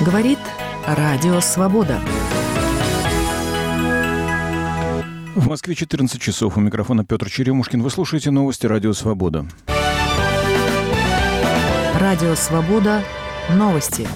Говорит Радио Свобода. В Москве 14 часов. У микрофона Петр Черемушкин. Вы слушаете новости Радио Свобода. Радио Свобода. Новости.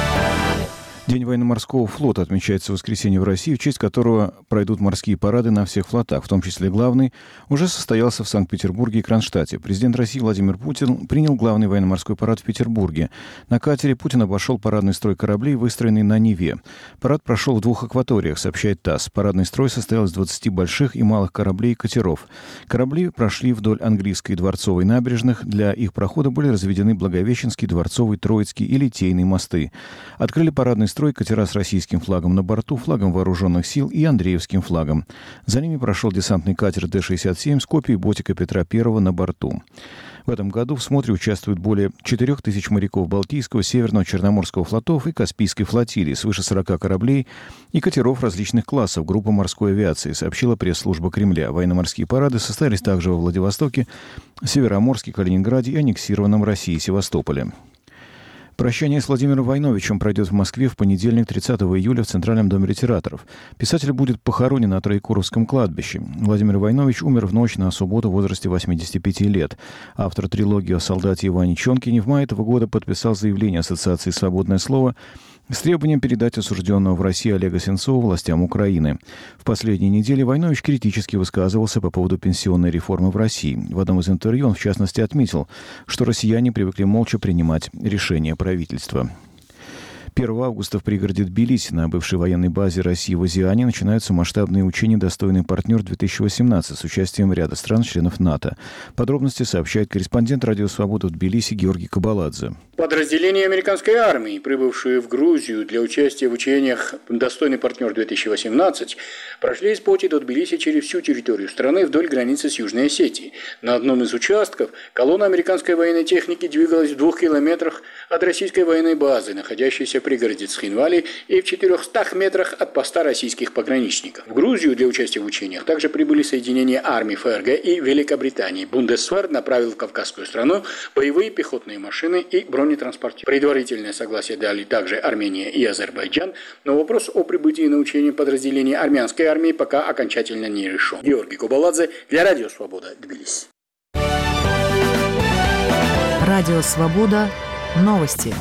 День военно-морского флота отмечается в воскресенье в России, в честь которого пройдут морские парады на всех флотах, в том числе главный, уже состоялся в Санкт-Петербурге и Кронштадте. Президент России Владимир Путин принял главный военно-морской парад в Петербурге. На катере Путин обошел парадный строй кораблей, выстроенный на Неве. Парад прошел в 2 акваториях, сообщает ТАСС. Парадный строй состоял из 20 больших и малых кораблей и катеров. Корабли прошли вдоль Английской и Дворцовой набережных. Для их прохода были разведены Благовещенский, Дворцовый, Троицкий и Литейный мосты. Открыли парадный строй катера с российским флагом на борту, флагом вооруженных сил и Андреевским флагом. За ними прошел десантный катер Д-67 с копией ботика Петра I на борту. В этом году в смотре участвуют более 4000 моряков Балтийского, Северного, Черноморского флотов и Каспийской флотилии, свыше 40 кораблей и катеров различных классов группы морской авиации, сообщила пресс-служба Кремля. Военно-морские парады состоялись также во Владивостоке, Североморске, Калининграде и аннексированном России Севастополе. Прощание с Владимиром Войновичем пройдет в Москве в понедельник, 30 июля, в Центральном доме ветеранов. Писатель будет похоронен на Троекуровском кладбище. Владимир Войнович умер в ночь на субботу в возрасте 85 лет. Автор трилогии о солдате Иване Чонкине в мае этого года подписал заявление Ассоциации «Свободное слово» с требованием передать осужденного в России Олега Сенцова властям Украины. В последние недели Войнович критически высказывался по поводу пенсионной реформы в России. В одном из интервью он, в частности, отметил, что россияне привыкли молча принимать решения правительства. 1 августа в пригороде Тбилиси на бывшей военной базе России в Азиане начинаются масштабные учения «Достойный партнер-2018» с участием ряда стран-членов НАТО. Подробности сообщает корреспондент Радио Свобода в Тбилиси Георгий Кабаладзе. Подразделения американской армии, прибывшие в Грузию для участия в учениях «Достойный партнер-2018», прошли из Поти до Тбилиси через всю территорию страны вдоль границы с Южной Осетией. На одном из участков колонна американской военной техники двигалась в 2 километрах от российской военной базы, находящейся в пригороде Цхинвали, и в 400 метрах от поста российских пограничников. В Грузию для участия в учениях также прибыли соединения армий ФРГ и Великобритании. Бундесвер направил в Кавказскую страну боевые пехотные машины и бронетранспортеры. Предварительное согласие дали также Армения и Азербайджан, но вопрос о прибытии на учения подразделений армянской армии пока окончательно не решен. Георгий Кабаладзе для Радио Свобода, Тбилиси. Радио Свобода. Новости.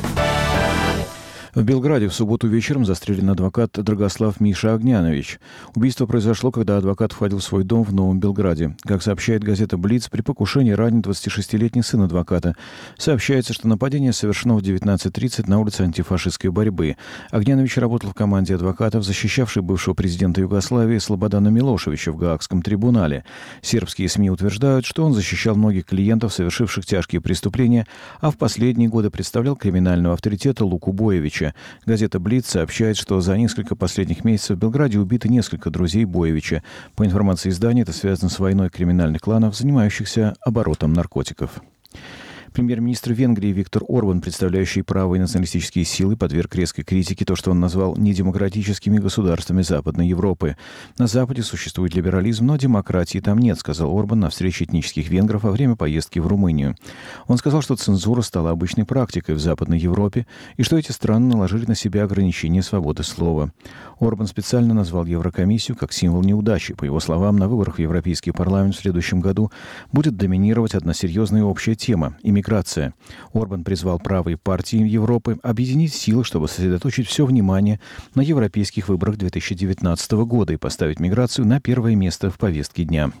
В Белграде в субботу вечером застрелен адвокат Драгослав Миша Огнянович. Убийство произошло, когда адвокат входил в свой дом в Новом Белграде. Как сообщает газета «Блиц», при покушении ранен 26-летний сын адвоката. Сообщается, что нападение совершено в 19:30 на улице антифашистской борьбы. Огнянович работал в команде адвокатов, защищавшей бывшего президента Югославии Слободана Милошевича в Гаагском трибунале. Сербские СМИ утверждают, что он защищал многих клиентов, совершивших тяжкие преступления, а в последние годы представлял криминального авторитета Луку Боевича. Газета «Блиц» сообщает, что за несколько последних месяцев в Белграде убиты несколько друзей Боевича. По информации издания, это связано с войной криминальных кланов, занимающихся оборотом наркотиков. Премьер-министр Венгрии Виктор Орбан, представляющий правые националистические силы, подверг резкой критике то, что он назвал недемократическими государствами Западной Европы. На Западе существует либерализм, но демократии там нет, сказал Орбан на встрече этнических венгров во время поездки в Румынию. Он сказал, что цензура стала обычной практикой в Западной Европе и что эти страны наложили на себя ограничения свободы слова. Орбан специально назвал Еврокомиссию как символ неудачи. По его словам, на выборах в Европейский парламент в следующем году будет доминировать одна серьезная общая тема – миграция. Орбан призвал правые партии Европы объединить силы, чтобы сосредоточить все внимание на европейских выборах 2019 года и поставить миграцию на первое место в повестке дня.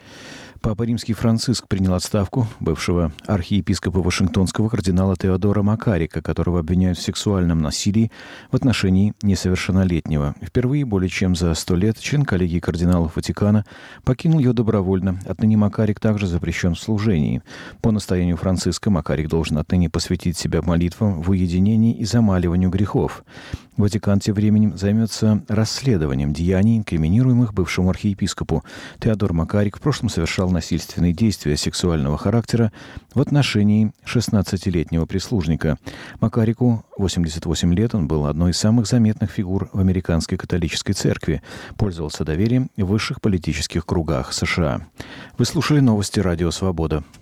Папа Римский Франциск принял отставку бывшего архиепископа Вашингтонского кардинала Теодора Макарика, которого обвиняют в сексуальном насилии в отношении несовершеннолетнего. Впервые более чем за 100 лет член коллегии кардиналов Ватикана покинул ее добровольно. Отныне Макарик также запрещен в служении. По настоянию Франциска Макарик должен отныне посвятить себя молитвам в уединении и замаливанию грехов. Ватикан тем временем займется расследованием деяний, инкриминируемых бывшему архиепископу. Теодор Макарик в прошлом совершал насильственные действия сексуального характера в отношении 16-летнего прислужника. Макарику 88 лет, он был одной из самых заметных фигур в американской католической церкви, пользовался доверием в высших политических кругах США. Вы слушали новости Радио Свобода.